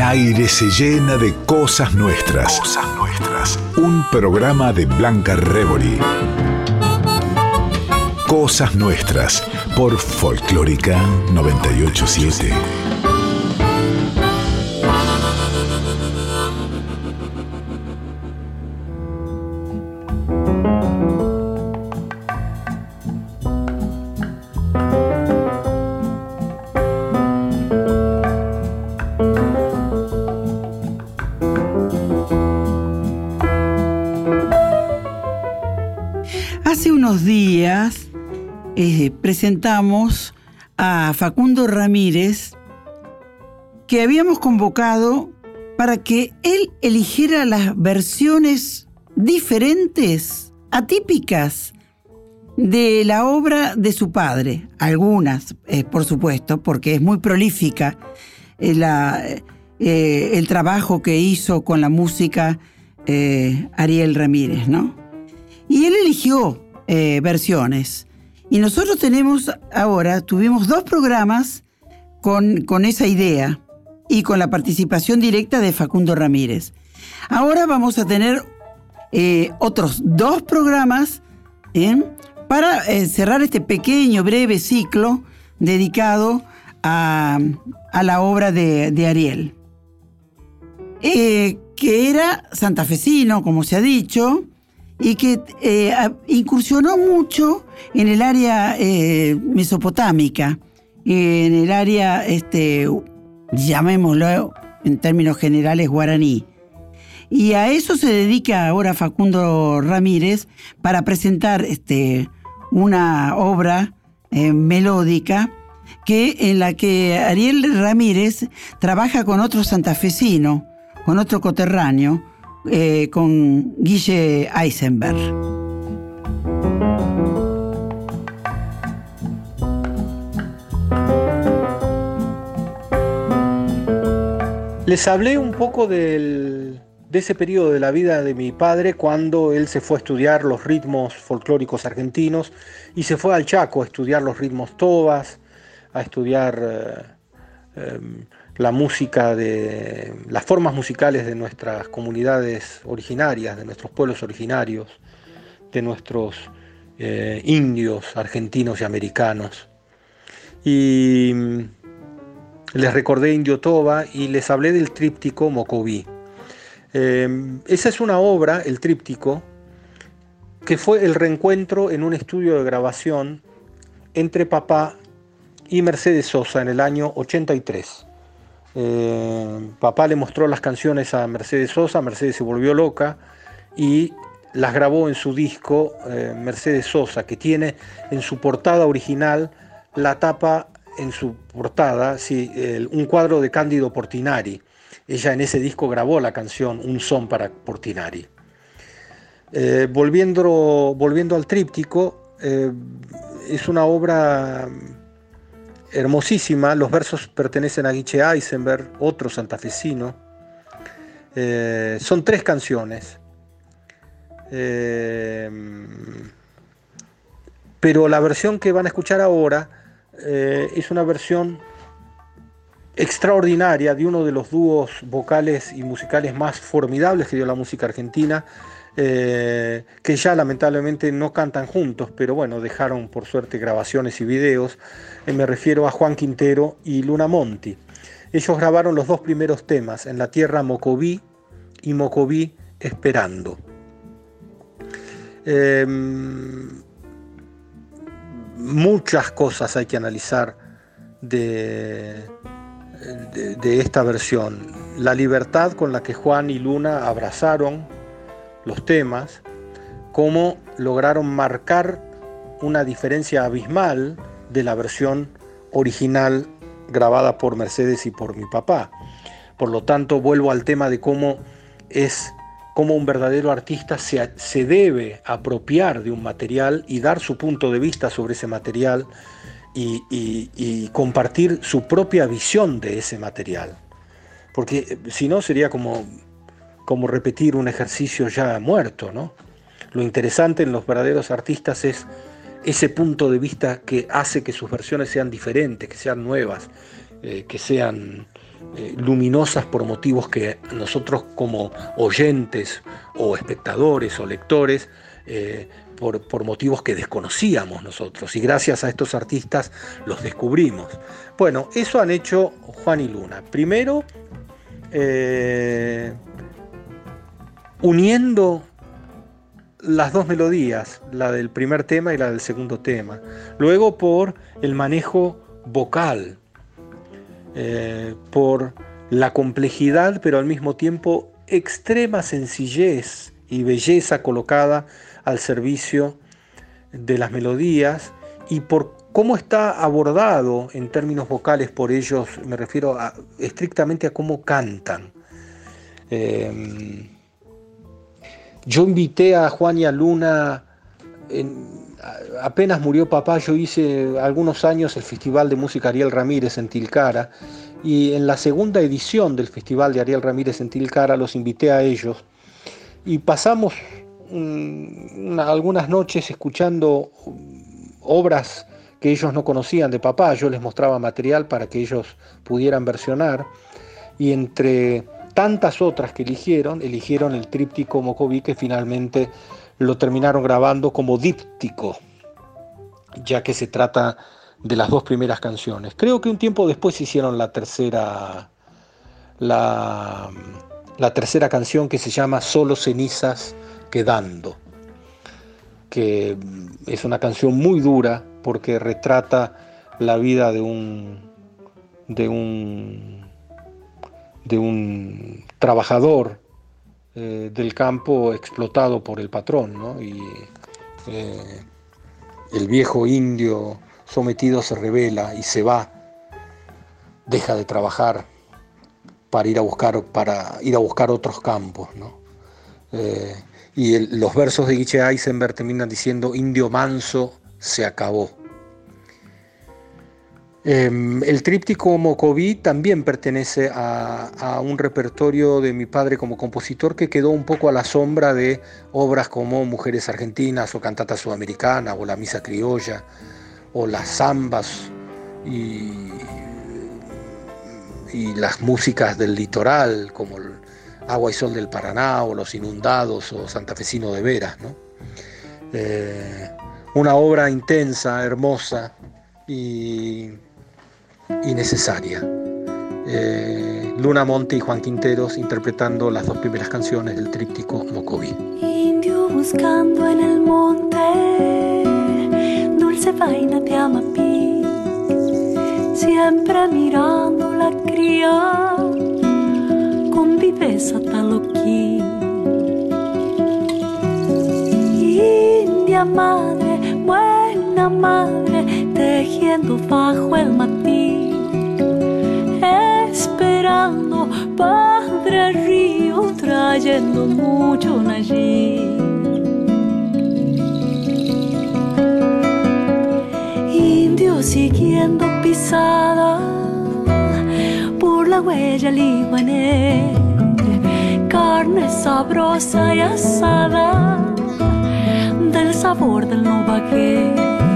aire se llena de cosas nuestras. Cosas nuestras. Un programa de Blanca Rebori. Cosas nuestras por Folclórica 987. Hace unos días presentamos a Facundo Ramírez, que habíamos convocado para que él eligiera las versiones diferentes, atípicas, de la obra de su padre. Algunas, por supuesto, porque es muy prolífica el trabajo que hizo con la música Ariel Ramírez, ¿no? Y él eligió versiones. Y nosotros tuvimos 2 programas con esa idea y con la participación directa de Facundo Ramírez. Ahora vamos a tener otros 2 programas para cerrar este pequeño, breve ciclo dedicado a la obra de Ariel. Que era santafesino, como se ha dicho, y que incursionó mucho en el área mesopotámica, en el área, llamémoslo en términos generales, guaraní. Y a eso se dedica ahora Facundo Ramírez para presentar una obra melódica en la que Ariel Ramírez trabaja con otro santafesino, con otro coterráneo, con Guille Eisenberg. Les hablé un poco de ese periodo de la vida de mi padre cuando él se fue a estudiar los ritmos folclóricos argentinos y se fue al Chaco a estudiar los ritmos tobas, a estudiar la música las formas musicales de nuestras comunidades originarias, de nuestros pueblos originarios, de nuestros indios argentinos y americanos. Y les recordé Indio Toba y les hablé del tríptico Mocoví. Esa es una obra, el tríptico, que fue el reencuentro en un estudio de grabación entre papá y Mercedes Sosa en el año 83. Papá le mostró las canciones a Mercedes Sosa, Mercedes se volvió loca y las grabó en su disco Mercedes Sosa, que tiene en su portada original la tapa en su portada, un cuadro de Cándido Portinari. Ella en ese disco grabó la canción Un son para Portinari. Volviendo al tríptico, es una obra hermosísima. Los versos pertenecen a Guille Eisenberg, otro santafesino. Son 3 canciones. Pero la versión que van a escuchar ahora es una versión extraordinaria de uno de los dúos vocales y musicales más formidables que dio la música argentina, que ya lamentablemente no cantan juntos, pero bueno, dejaron por suerte grabaciones y videos. Me refiero a Juan Quintero y Luna Monti. Ellos grabaron los 2 primeros temas, En la tierra Mocoví y Mocoví Esperando. Muchas cosas hay que analizar de esta versión. La libertad con la que Juan y Luna abrazaron los temas, cómo lograron marcar una diferencia abismal de la versión original grabada por Mercedes y por mi papá. Por lo tanto, vuelvo al tema de cómo un verdadero artista se debe apropiar de un material y dar su punto de vista sobre ese material y compartir su propia visión de ese material. Porque si no sería como repetir un ejercicio ya muerto, ¿no? Lo interesante en los verdaderos artistas es ese punto de vista que hace que sus versiones sean diferentes, que sean nuevas, que sean luminosas por motivos que nosotros como oyentes o espectadores o lectores, por motivos que desconocíamos nosotros, y gracias a estos artistas los descubrimos. Bueno, eso han hecho Juan y Luna. Primero, uniendo las dos melodías, la del primer tema y la del segundo tema. Luego por el manejo vocal, por la complejidad, pero al mismo tiempo extrema sencillez y belleza colocada al servicio de las melodías, y por cómo está abordado en términos vocales por ellos. Me refiero estrictamente a cómo cantan. Yo invité a Juan y a Luna, apenas murió papá. Yo hice algunos años el Festival de Música Ariel Ramírez en Tilcara, y en la segunda edición del Festival de Ariel Ramírez en Tilcara los invité a ellos, y pasamos algunas noches escuchando obras que ellos no conocían de papá. Yo les mostraba material para que ellos pudieran versionar, y entre tantas otras que eligieron el tríptico Mocoví, que finalmente lo terminaron grabando como díptico, ya que se trata de las dos primeras canciones. Creo que un tiempo después hicieron la tercera canción, que se llama Solo cenizas quedando, que es una canción muy dura porque retrata la vida de un trabajador del campo explotado por el patrón, ¿no? Y el viejo indio sometido se rebela y se va, deja de trabajar para ir a buscar otros campos, ¿no? Y los versos de Guiche Eisenberg terminan diciendo: indio manso se acabó. El tríptico Mocoví también pertenece a un repertorio de mi padre como compositor, que quedó un poco a la sombra de obras como Mujeres Argentinas o Cantata Sudamericana o La Misa Criolla o las zambas y las músicas del litoral como el Agua y Sol del Paraná o Los Inundados o Santafesino de Veras, ¿no? Una obra intensa, hermosa y necesaria. Luna Monte y Juan Quinteros interpretando las dos primeras canciones del tríptico Mocoví. Indio buscando en el monte, dulce vaina de amapí, siempre mirando la cría con viveza taloquí. India madre, buena madre, tejiendo bajo el matí, esperando padre río, trayendo mucho allí. Indio siguiendo pisada por la huella liguané, carne sabrosa y asada del sabor del novaqué.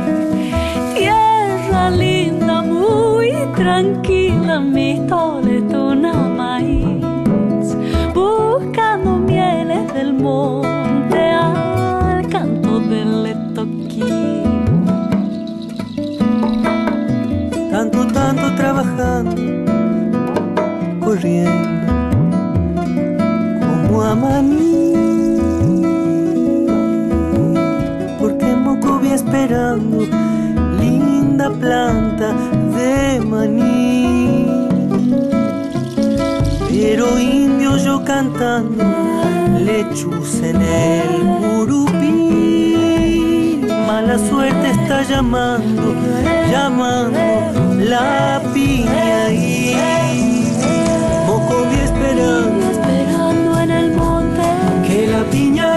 Tierra linda, muy tranquila, mi toletona maíz, buscando mieles del monte al canto del letoquí. Tanto trabajando, corriendo como a maní, porque Mocoví esperando linda planta de maní. Pero indio yo cantando lechuza en el curupí, mala suerte está llamando la piña y Mocoví esperando en el monte que la piña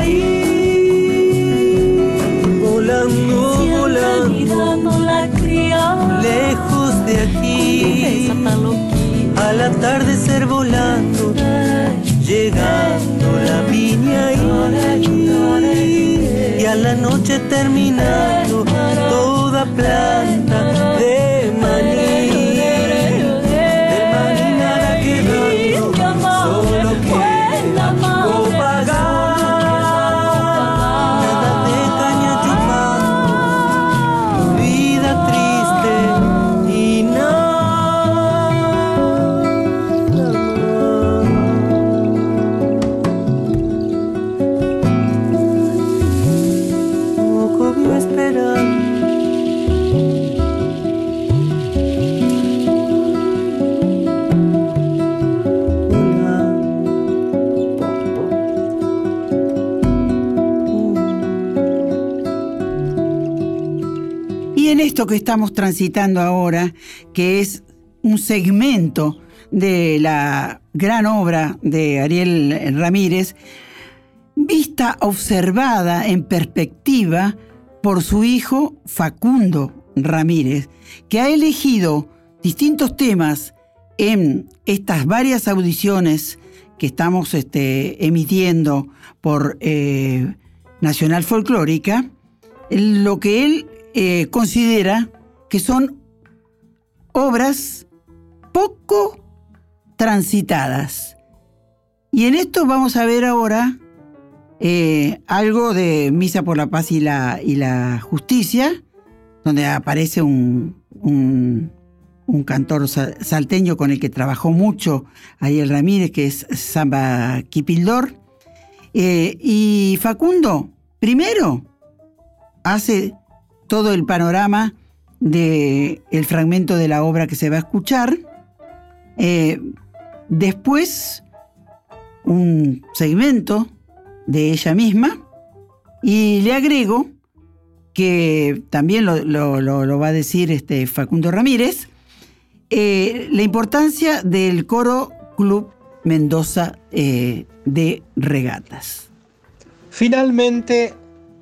ahí volando, mirando la cría lejos de aquí, al atardecer volando, llegando la piña ahí, y a la noche terminando toda planta de maní. Del maní nada Y en esto que estamos transitando ahora, que es un segmento de la gran obra de Ariel Ramírez, vista, observada en perspectiva por su hijo Facundo Ramírez, que ha elegido distintos temas en estas varias audiciones que estamos emitiendo por Nacional Folclórica, lo que él considera que son obras poco transitadas. Y en esto vamos a ver ahora algo de Misa por la Paz y la Justicia, donde aparece un cantor salteño con el que trabajó mucho Ariel Ramírez, que es Samba Kipildor. Y Facundo, primero, hace todo el panorama del fragmento de la obra que se va a escuchar. Después, un segmento de ella misma. Y le agrego, que también lo va a decir Facundo Ramírez, la importancia del Coro Club Mendoza de Regatas. Finalmente,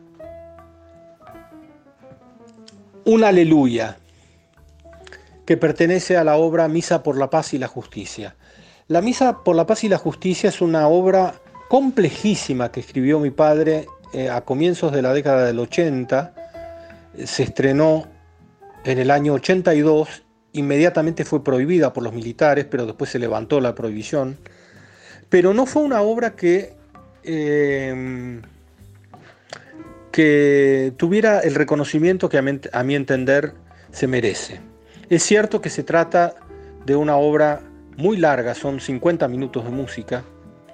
un aleluya que pertenece a la obra Misa por la Paz y la Justicia. La Misa por la Paz y la Justicia es una obra complejísima que escribió mi padre a comienzos de la década del 80. Se estrenó en el año 82, inmediatamente fue prohibida por los militares, pero después se levantó la prohibición. Pero no fue una obra que tuviera el reconocimiento que a mi entender se merece. Es cierto que se trata de una obra muy larga, son 50 minutos de música,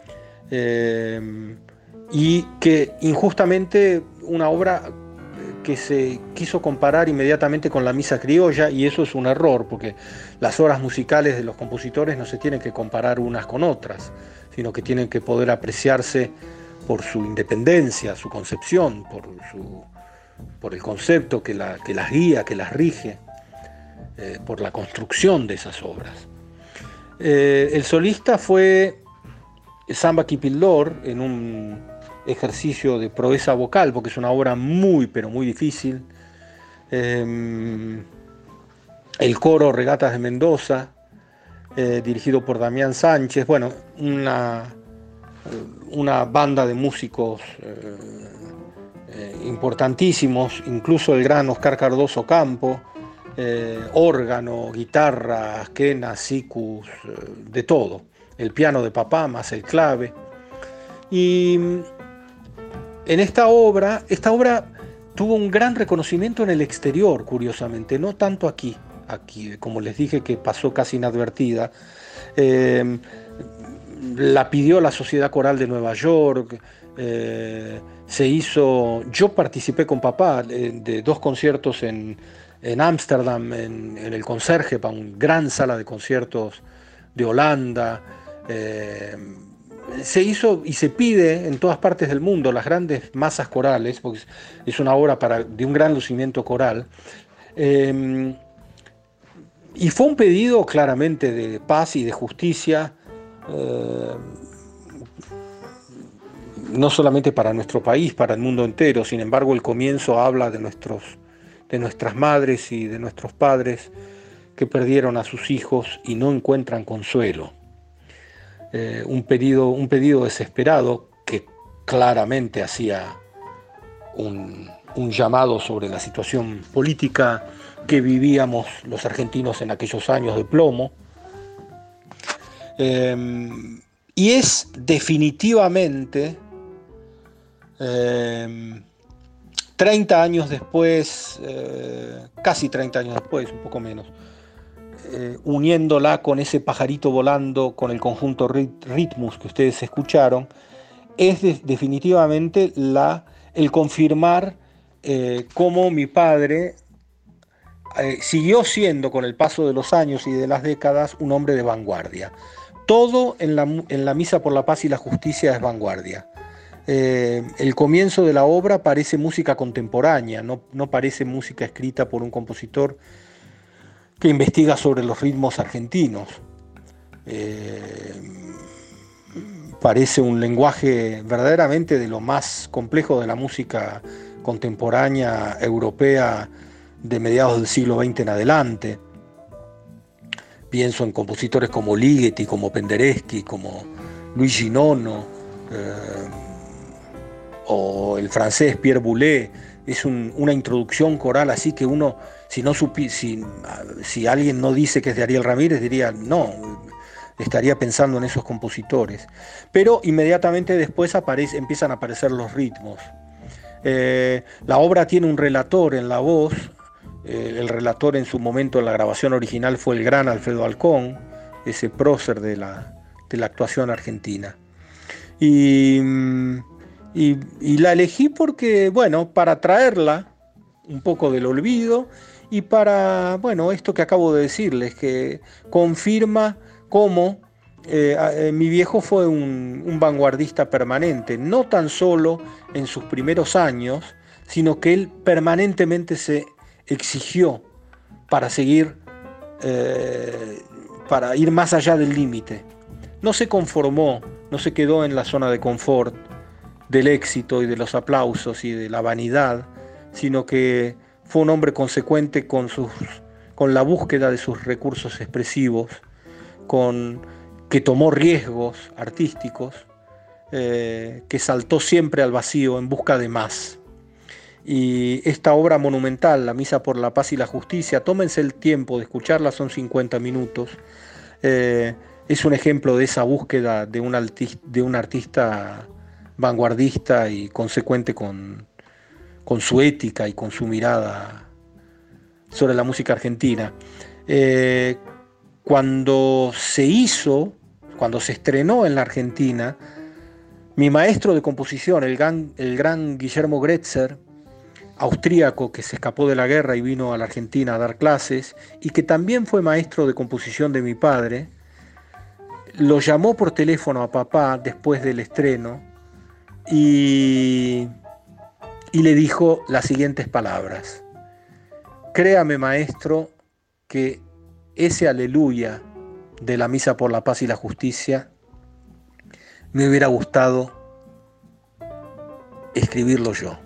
y que injustamente una obra que se quiso comparar inmediatamente con la misa criolla, y eso es un error, porque las obras musicales de los compositores no se tienen que comparar unas con otras, sino que tienen que poder apreciarse por su independencia, su concepción, por el concepto que las guía, que las rige, por la construcción de esas obras. El solista fue Samba Kipildor, en un ejercicio de proeza vocal, porque es una obra muy, pero muy difícil. El coro Regatas de Mendoza, dirigido por Damián Sánchez, bueno, una banda de músicos importantísimos, incluso el gran Oscar Cardoso Campo, órgano, guitarra, quenas, sicus, de todo. El piano de papá más el clave. Y en esta obra tuvo un gran reconocimiento en el exterior, curiosamente, no tanto aquí, como les dije, que pasó casi inadvertida. La pidió la Sociedad Coral de Nueva York, yo participé con papá de 2 conciertos en Ámsterdam, en el Concertgebouw, una gran sala de conciertos de Holanda. Se hizo y se pide en todas partes del mundo, las grandes masas corales, porque es una obra de un gran lucimiento coral. Y fue un pedido claramente de paz y de justicia, no solamente para nuestro país, para el mundo entero. Sin embargo, el comienzo habla de nuestras madres y de nuestros padres que perdieron a sus hijos y no encuentran consuelo. Un pedido desesperado que claramente hacía un llamado sobre la situación política que vivíamos los argentinos en aquellos años de plomo. Y es definitivamente 30 años después, casi 30 años después, un poco menos, uniéndola con ese pajarito volando, con el conjunto Ritmus que ustedes escucharon, es definitivamente el confirmar cómo mi padre siguió siendo, con el paso de los años y de las décadas, un hombre de vanguardia. Todo en la Misa por la Paz y la Justicia es vanguardia. el comienzo de la obra parece música contemporánea, no parece música escrita por un compositor que investiga sobre los ritmos argentinos. Parece un lenguaje verdaderamente de lo más complejo de la música contemporánea europea de mediados del siglo XX en adelante. Pienso en compositores como Ligeti, como Penderecki, como Luigi Nono, o el francés Pierre Boulez. Es una introducción coral así que uno, si alguien no dice que es de Ariel Ramírez, diría no, estaría pensando en esos compositores. Pero inmediatamente después empiezan a aparecer los ritmos. La obra tiene un relator en la voz. El relator en su momento en la grabación original fue el gran Alfredo Alcón, ese prócer de la actuación argentina. Y la elegí porque, bueno, para traerla un poco del olvido y para, bueno, esto que acabo de decirles, que confirma cómo mi viejo fue un vanguardista permanente, no tan solo en sus primeros años, sino que él permanentemente se exigió para seguir, para ir más allá del límite. No se conformó, no se quedó en la zona de confort del éxito y de los aplausos y de la vanidad, sino que fue un hombre consecuente con la búsqueda de sus recursos expresivos, que tomó riesgos artísticos, que saltó siempre al vacío en busca de más. Y esta obra monumental, La Misa por la Paz y la Justicia, tómense el tiempo de escucharla, son 50 minutos. Es un ejemplo de esa búsqueda de un artista vanguardista y consecuente con su ética y con su mirada sobre la música argentina. Cuando se estrenó en la Argentina, mi maestro de composición, el gran Guillermo Gretzer, austríaco que se escapó de la guerra y vino a la Argentina a dar clases y que también fue maestro de composición de mi padre, lo llamó por teléfono a papá después del estreno y le dijo las siguientes palabras: créame, maestro, que ese aleluya de la Misa por la Paz y la Justicia me hubiera gustado escribirlo yo.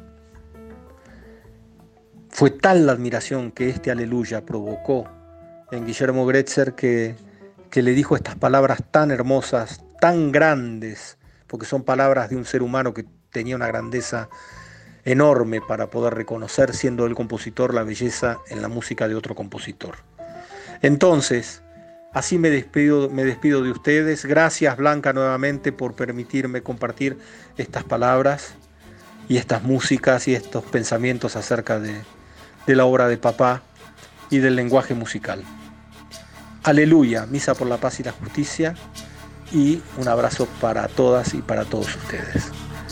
Fue tal la admiración que este aleluya provocó en Guillermo Gretzer que le dijo estas palabras tan hermosas, tan grandes, porque son palabras de un ser humano que tenía una grandeza enorme para poder reconocer, siendo el compositor, la belleza en la música de otro compositor. Entonces, así me despido de ustedes. Gracias, Blanca, nuevamente por permitirme compartir estas palabras y estas músicas y estos pensamientos acerca de la obra de papá y del lenguaje musical. Aleluya, Misa por la Paz y la Justicia, y un abrazo para todas y para todos ustedes.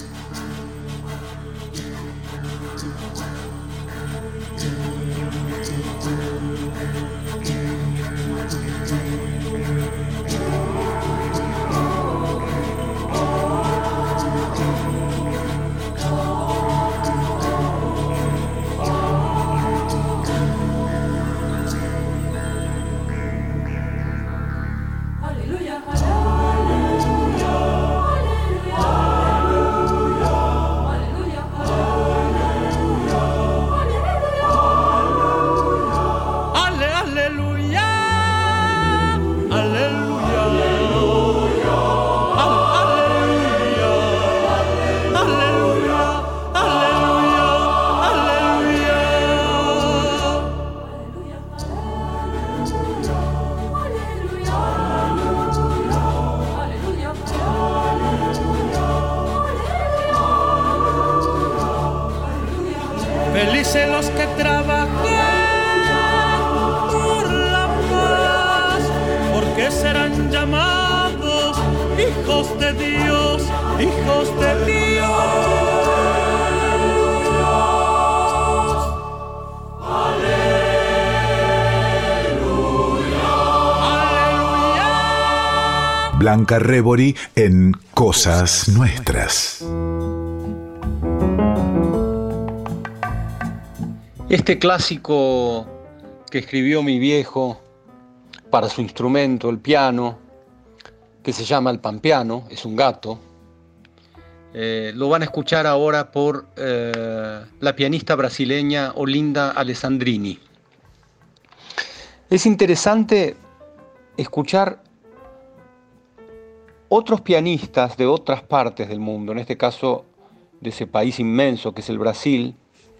Felices los que trabajan por la paz, porque serán llamados hijos de Dios, hijos de Dios. Aleluya, aleluya. Blanca Rebori en Cosas Nuestras. Este clásico que escribió mi viejo para su instrumento, el piano, que se llama el pampiano, es un gato, lo van a escuchar ahora por la pianista brasileña Olinda Alessandrini. Es interesante escuchar otros pianistas de otras partes del mundo, en este caso de ese país inmenso que es el Brasil.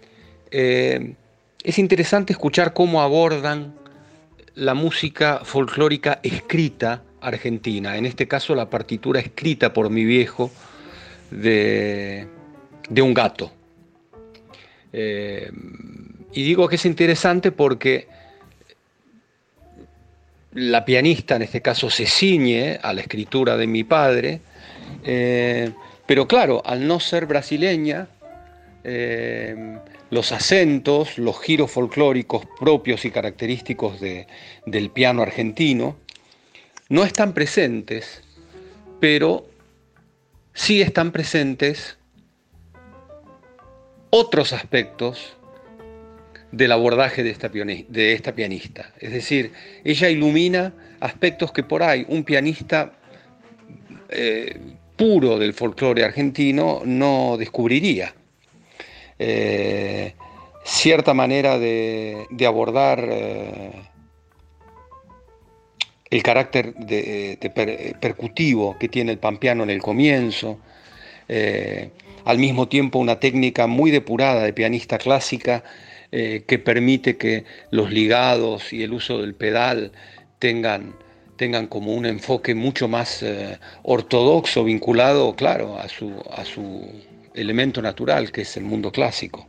Es interesante escuchar cómo abordan la música folclórica escrita argentina, en este caso la partitura escrita por mi viejo de un gato. Y digo que es interesante porque la pianista en este caso se ciñe a la escritura de mi padre, pero claro, al no ser brasileña, los acentos, los giros folclóricos propios y característicos del piano argentino no están presentes, pero sí están presentes otros aspectos del abordaje de esta pianista. Es decir, ella ilumina aspectos que por ahí un pianista puro del folclore argentino no descubriría. Cierta manera de abordar el carácter percutivo que tiene el pampiano en el comienzo, al mismo tiempo una técnica muy depurada de pianista clásica que permite que los ligados y el uso del pedal tengan como un enfoque mucho más ortodoxo, vinculado, claro, a su elemento natural, que es el mundo clásico.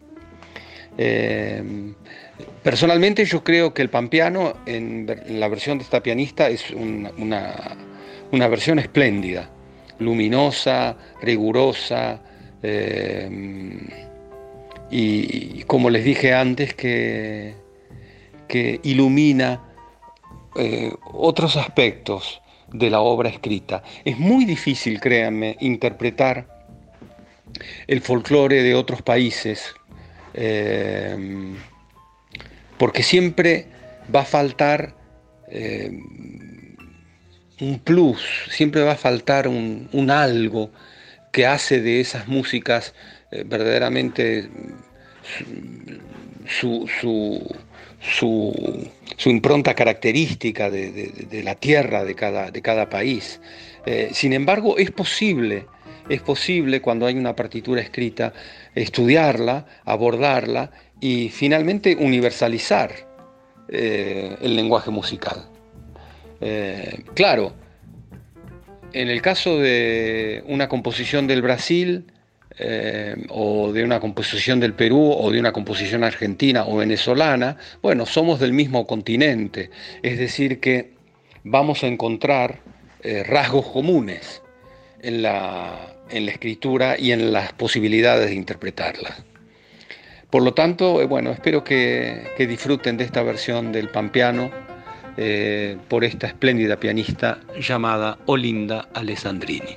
Personalmente yo creo que el pampiano en la versión de esta pianista es una versión espléndida, luminosa, rigurosa, y como les dije antes, que ilumina otros aspectos de la obra escrita. Es muy difícil, créanme, interpretar el folclore de otros países, porque siempre va a faltar un plus, siempre va a faltar un algo que hace de esas músicas verdaderamente su impronta característica de la tierra de cada país. Sin embargo, es posible cuando hay una partitura escrita estudiarla, abordarla y finalmente universalizar el lenguaje musical. Claro, en el caso de una composición del Brasil, o de una composición del Perú, o de una composición argentina o venezolana, bueno, somos del mismo continente, es decir que vamos a encontrar rasgos comunes en la escritura y en las posibilidades de interpretarlas. Por lo tanto, bueno, espero que disfruten de esta versión del pampiano por esta espléndida pianista llamada Olinda Alessandrini.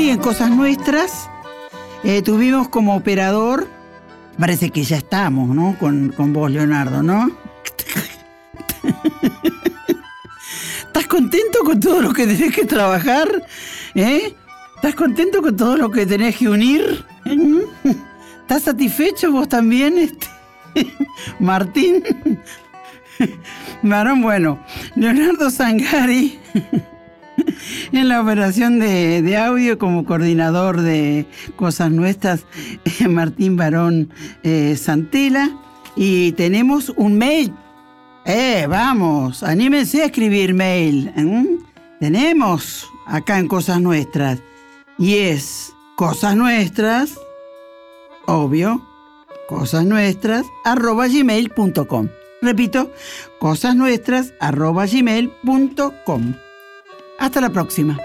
Rebori en Cosas Nuestras. Tuvimos como operador, parece que ya estamos, ¿no? Con vos, Leonardo, ¿no? ¿Estás contento con todo lo que tenés que trabajar? ¿Estás contento con todo lo que tenés que unir? ¿Estás satisfecho vos también, Martín? Varón, bueno, Leonardo Sangari en la operación de audio como coordinador de Cosas Nuestras, Martín Varón Santela. Y tenemos un mail. Vamos, anímense a escribir mail. Tenemos acá en Cosas Nuestras. Y es Cosas Nuestras, obvio, cosasnuestras@gmail.com. Repito, cosasnuestras@gmail.com. Hasta la próxima.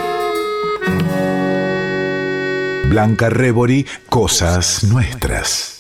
Blanca Rebori, Cosas Nuestras.